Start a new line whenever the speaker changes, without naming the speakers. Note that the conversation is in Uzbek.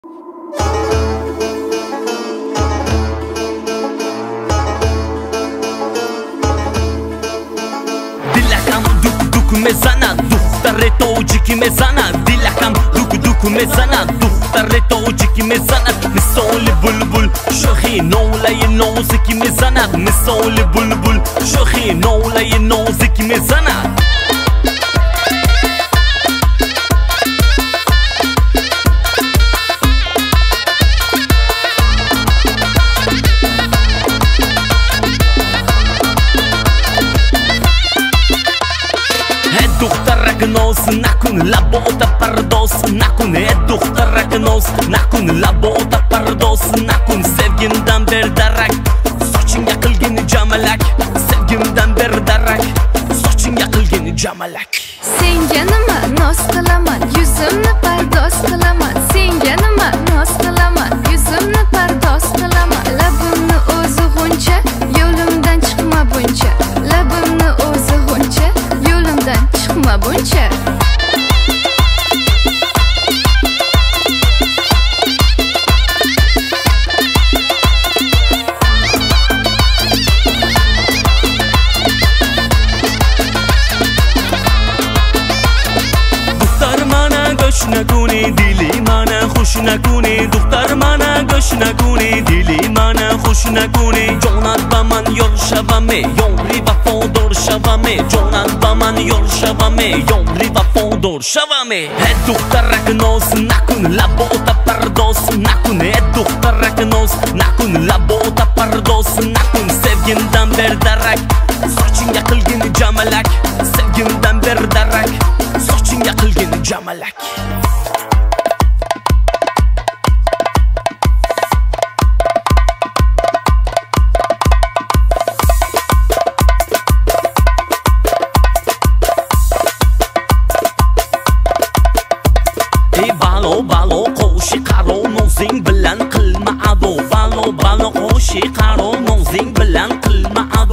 دلکم دوک دوک میزند دختر تاجیکی میزند دلکم دوک دوک میزند دختر تاجیکی میزند مثال بلبل شوخی ناله نازکی میزند مثال بلبل شوخی ناله نازکی میزند دخترک ناز نکن لبات پرداز نکن دخترک ناز نکن لبات پرداز نکن sevgimden bir darak sochingga qilgin jamalak sevgimden bir darak sochingga qilgin jamalak
senga nima noz qilaman yuzimni pardoz qilaman senga nima noz qilaman yuzimni pardoz qilaman labimni o'zi g'uncha yo'limdan chiqma buncha labimni o'zi g'uncha yo'limdan chiqma buncha
گوش نکنی دلی من خوش نکنی دختر من گوش نکنی دلی من خوش نکنی جانت با من یار شومه یاری وفادار شومه جانت با من یار شومه یاری وفادار شومه دخترک ناز نکن لبات پرداز نکن دخترک ناز نکن لبات پرداز نکن sevgimden bir darak sochingga qilgin jamalak sevgimden bir darak sochingga qilgin jamalak balo balo qo'shi qaro nozing bilan qilma ado balo balo qo'shi qaro nozing bilan qilma ado